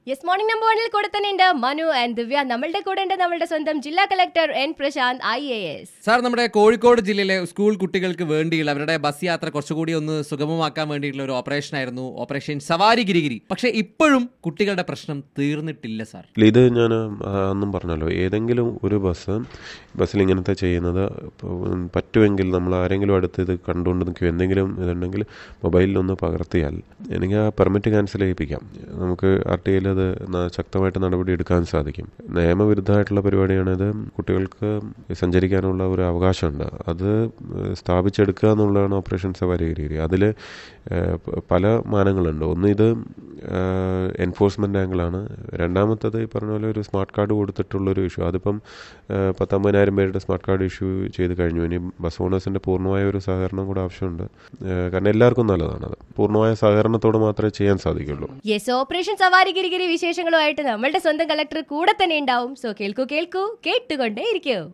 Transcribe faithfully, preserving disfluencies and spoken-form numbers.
Yes morning number വണ്ണിൽ കൂടെ തന്നെ ഉണ്ട് മനു ആൻഡ് ദിവ്യ. നമ്മളുടെ കൂടെ ഉണ്ട് നമ്മളുടെ സ്വന്തം ജില്ലാ collector N Prashanth I A S. Sir, നമ്മുടെ കോഴിക്കോട് ജില്ലയിലെ സ്കൂൾ കുട്ടികൾക്ക് വേണ്ടിയുള്ള അവരുടെ ബസ് യാത്ര കുറച്ചുകൂടി ഒന്ന് സുഗമമാക്കാൻ വേണ്ടിയിട്ടുള്ള ഒരു ഓപ്പറേഷൻ ആയിരുന്നു ഓപ്പറേഷൻ സവാരി ഗിരിഗിരി. പക്ഷെ ഇപ്പോഴും കുട്ടികളുടെ പ്രശ്നം തീർന്നിട്ടില്ല സാർ. ഇത് ഞാൻ അന്നും പറഞ്ഞല്ലോ, ഏതെങ്കിലും ഒരു ബസ് ബസ്സിൽ ഇങ്ങനത്തെ ചെയ്യുന്നത് പറ്റുമെങ്കിൽ നമ്മൾ ആരെങ്കിലും അടുത്ത് ഇത് കണ്ടുകൊണ്ട് നിൽക്കും, എന്തെങ്കിലും ഇതുണ്ടെങ്കിൽ മൊബൈലിലൊന്ന് പകർത്തിയാൽ എനിക്ക് ആ പെർമിറ്റ് ക്യാൻസൽ ചെയ്യിപ്പിക്കാം. നമുക്ക് ആർ ടി ഐയിൽ അത് ശക്തമായിട്ട് നടപടി എടുക്കാൻ സാധിക്കും. നിയമവിരുദ്ധമായിട്ടുള്ള പരിപാടിയാണിത്. കുട്ടികൾക്ക് സഞ്ചരിക്കാനുള്ള ഒരു അവകാശമുണ്ട്, അത് സ്ഥാപിച്ചെടുക്കുക എന്നുള്ളതാണ് ഓപ്പറേഷൻ സവാരി ഗിരിഗിരി. അതിൽ പല മാനങ്ങളുണ്ട്. ഒന്ന്, ഇത് എൻഫോഴ്സ്മെൻ്റ് ആംഗിളാണ്. രണ്ടാമത്തത് ഈ പറഞ്ഞ പോലെ ഒരു സ്മാർട്ട് കാർഡ് കൊടുത്തിട്ടുള്ളൊരു ഇഷ്യൂ. അതിപ്പം പത്തമ്പതിനായിരം പേരുടെ സ്മാർട്ട് കാർഡ് ഇഷ്യൂ ചെയ്ത് കഴിഞ്ഞു. ഇനി ബസ് ഓണേഴ്സിൻ്റെ പൂർണ്ണമായ ഒരു സഹകരണം കൂടെ ആവശ്യമുണ്ട്. കാരണം എല്ലാവർക്കും നല്ലതാണത്. പൂർണ്ണമായ സഹകരണത്തോട് മാത്രമേ ചെയ്യാൻ സാധിക്കുള്ളൂ. യെസ്, ഓപ്പറേഷൻ സവാരി ഗിരിഗിരി വിശേഷങ്ങളുമായിട്ട് നമ്മളുടെ സ്വന്തം കളക്ടർ കൂടെ തന്നെ ഉണ്ടാവും. സോ കേൾക്കൂ കേൾക്കൂ കേട്ടുകൊണ്ടേ ഇരിക്കൂ.